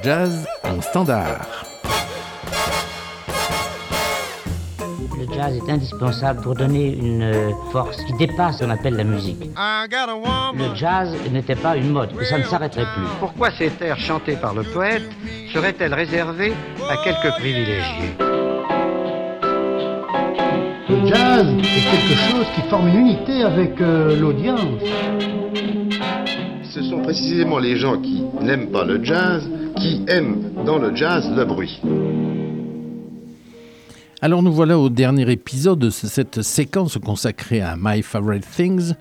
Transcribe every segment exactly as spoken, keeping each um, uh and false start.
jazz en standard. Le jazz est indispensable pour donner une force qui dépasse ce qu'on appelle la musique. Le jazz n'était pas une mode, et ça ne s'arrêterait plus. Pourquoi ces airs chantés par le poète seraient-elles réservées à quelques privilégiés ? Le jazz est quelque chose qui forme une unité avec euh, l'audience. Ce sont précisément les gens qui n'aiment pas le jazz qui aiment dans le jazz le bruit. Alors nous voilà au dernier épisode de cette séquence consacrée à My Favorite Things.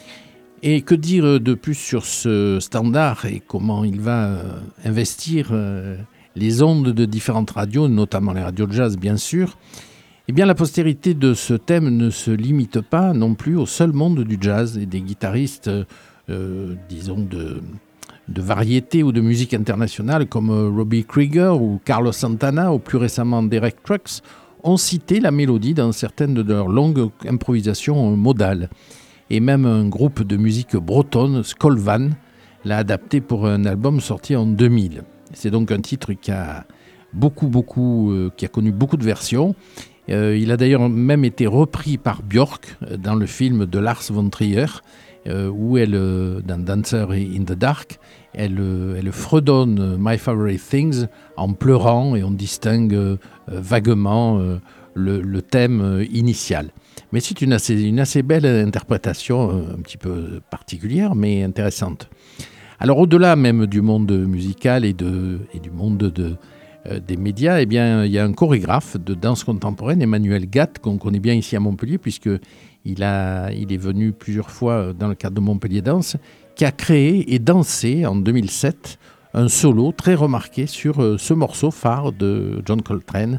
Et que dire de plus sur ce standard et comment il va investir les ondes de différentes radios, notamment les radios de jazz bien sûr. Eh bien la postérité de ce thème ne se limite pas non plus au seul monde du jazz et des guitaristes, euh, disons, de, de variété ou de musique internationale comme Robbie Krieger ou Carlos Santana ou plus récemment Derek Trucks ont cité la mélodie dans certaines de leurs longues improvisations modales. Et même un groupe de musique bretonne, Skolvan, l'a adapté pour un album sorti en deux mille. C'est donc un titre qui a beaucoup, beaucoup, euh, qui a connu beaucoup de versions. Euh, il a d'ailleurs même été repris par Björk dans le film de Lars von Trier, euh, où elle, euh, dans Dancer in the Dark, elle, euh, elle fredonne My Favorite Things en pleurant et on distingue euh, vaguement euh, le, le thème euh, initial. Mais c'est une assez, une assez belle interprétation, euh, un petit peu particulière, mais intéressante. Alors au-delà même du monde musical et, de, et du monde de, euh, des médias, eh bien, il y a un chorégraphe de danse contemporaine, Emmanuel Gatt, qu'on connaît bien ici à Montpellier, puisqu'il a, il est venu plusieurs fois dans le cadre de Montpellier Danse, qui a créé et dansé en deux mille sept un solo très remarqué sur euh, ce morceau phare de John Coltrane.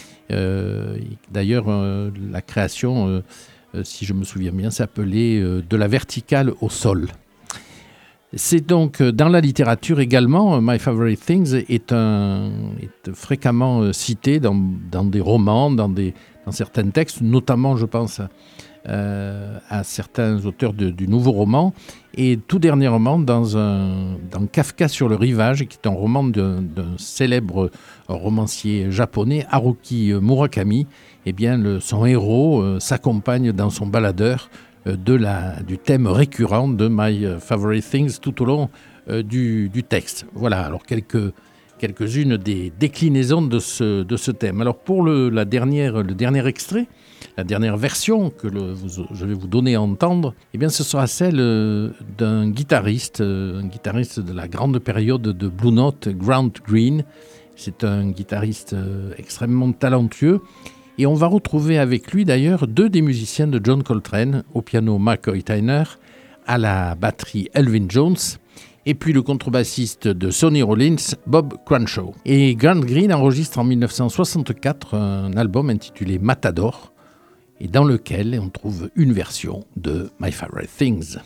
Euh, d'ailleurs, euh, la création, euh, euh, si je me souviens bien, s'appelait euh, « De la verticale au sol ». C'est donc euh, dans la littérature également, My Favorite Things est, un, est fréquemment euh, cité dans, dans des romans, dans, des, dans certains textes, notamment, je pense, euh, à certains auteurs de, du nouveau roman, et tout dernièrement dans, un, dans Kafka sur le rivage, qui est un roman d'un, d'un célèbre romancier japonais, Haruki Murakami. Eh bien, le, son héros euh, s'accompagne dans son baladeur euh, de la, du thème récurrent de My Favorite Things tout au long euh, du, du texte. Voilà, alors quelques, quelques-unes des déclinaisons de ce, de ce thème. Alors pour le, la dernière, le dernier extrait, la dernière version que le, je vais vous donner à entendre, eh bien, ce sera celle euh, d'un guitariste, euh, un guitariste de la grande période de Blue Note, Grant Green. C'est un guitariste euh, extrêmement talentueux. Et on va retrouver avec lui d'ailleurs deux des musiciens de John Coltrane, au piano McCoy Tyner, à la batterie Elvin Jones, et puis le contrebassiste de Sonny Rollins, Bob Crenshaw. Et Grant Green enregistre en dix-neuf cent soixante-quatre un album intitulé Matador, et dans lequel on trouve une version de My Favorite Things.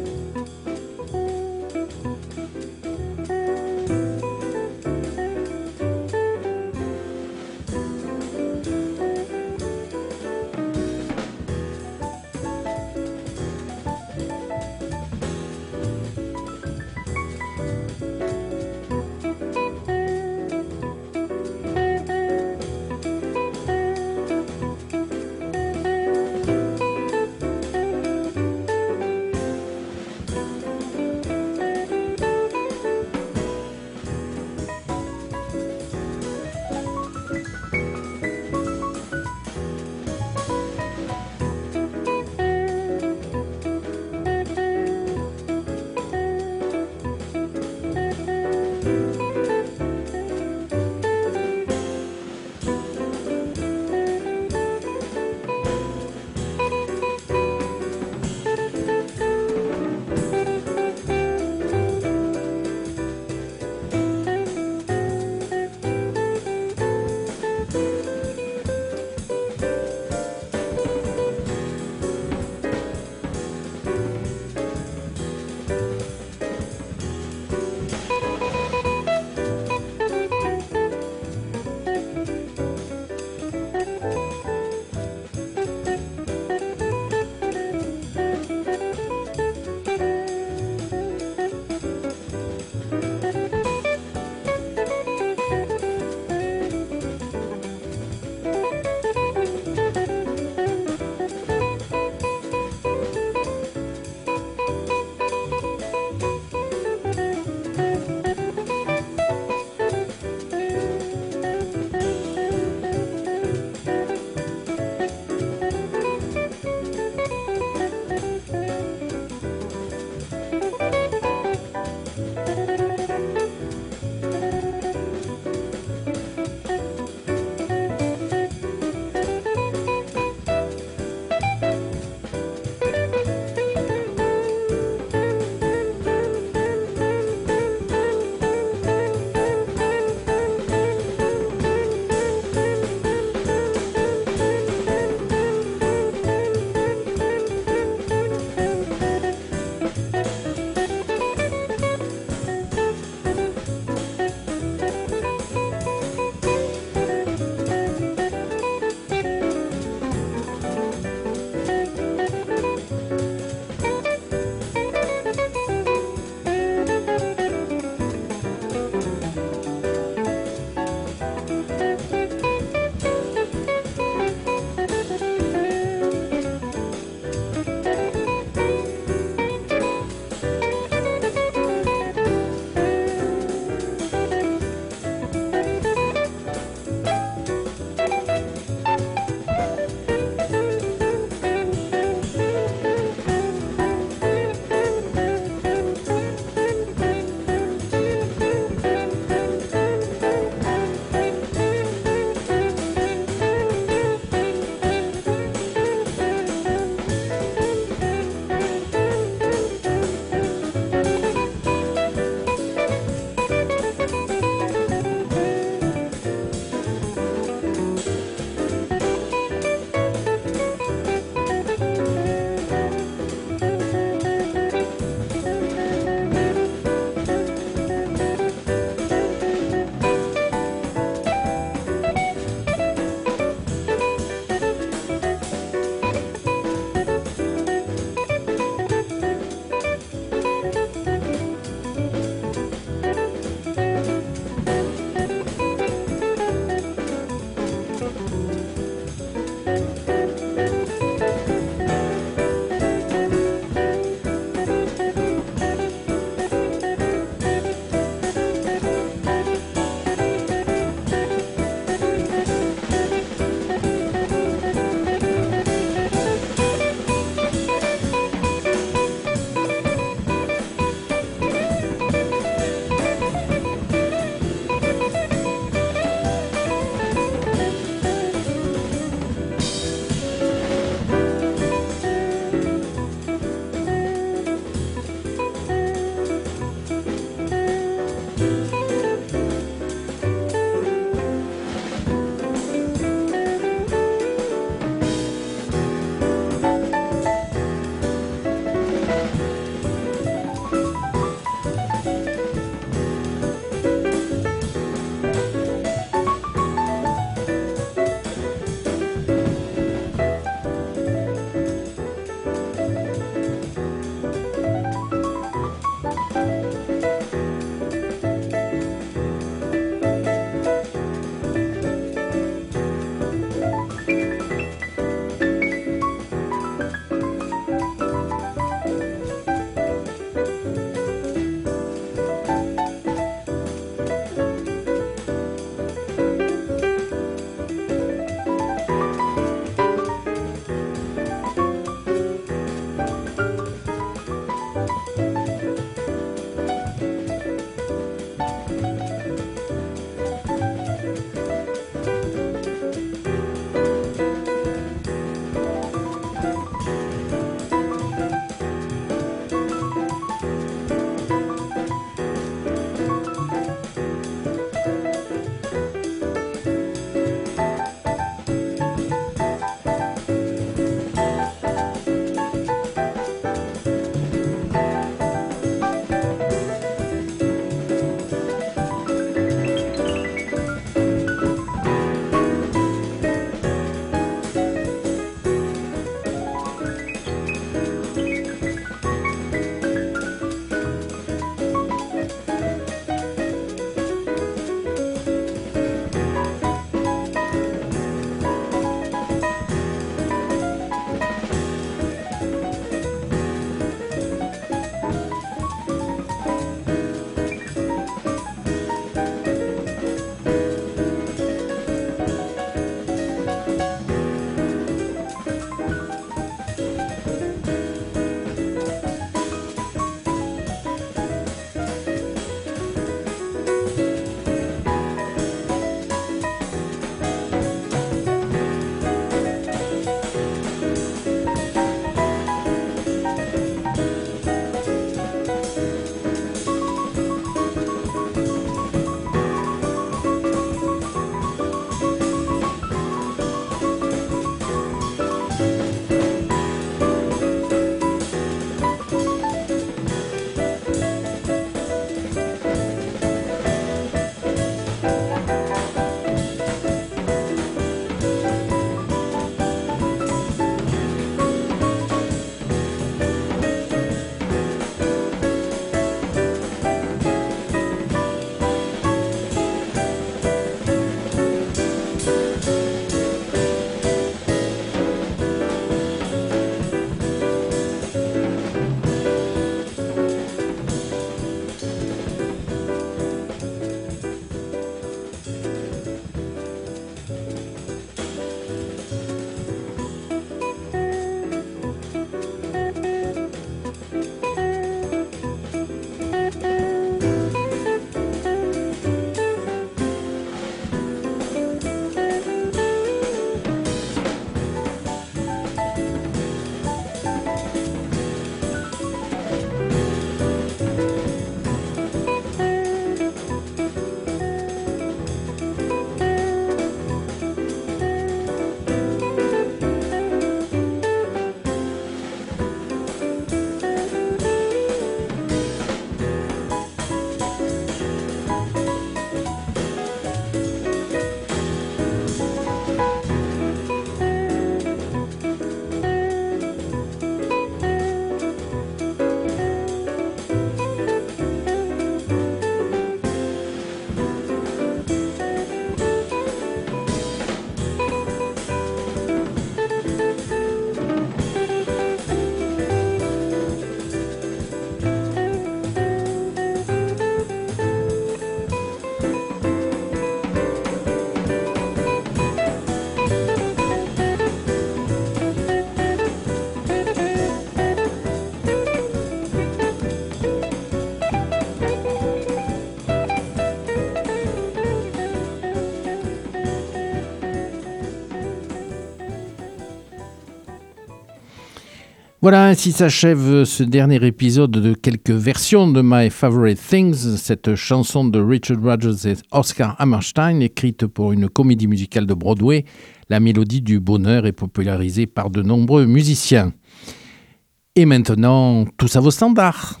Voilà, ainsi s'achève ce dernier épisode de quelques versions de My Favorite Things, cette chanson de Richard Rodgers et Oscar Hammerstein, écrite pour une comédie musicale de Broadway. La mélodie du bonheur est popularisée par de nombreux musiciens. Et maintenant, tous à vos standards.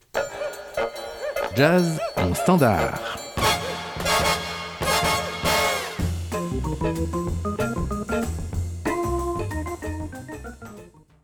Jazz en standard.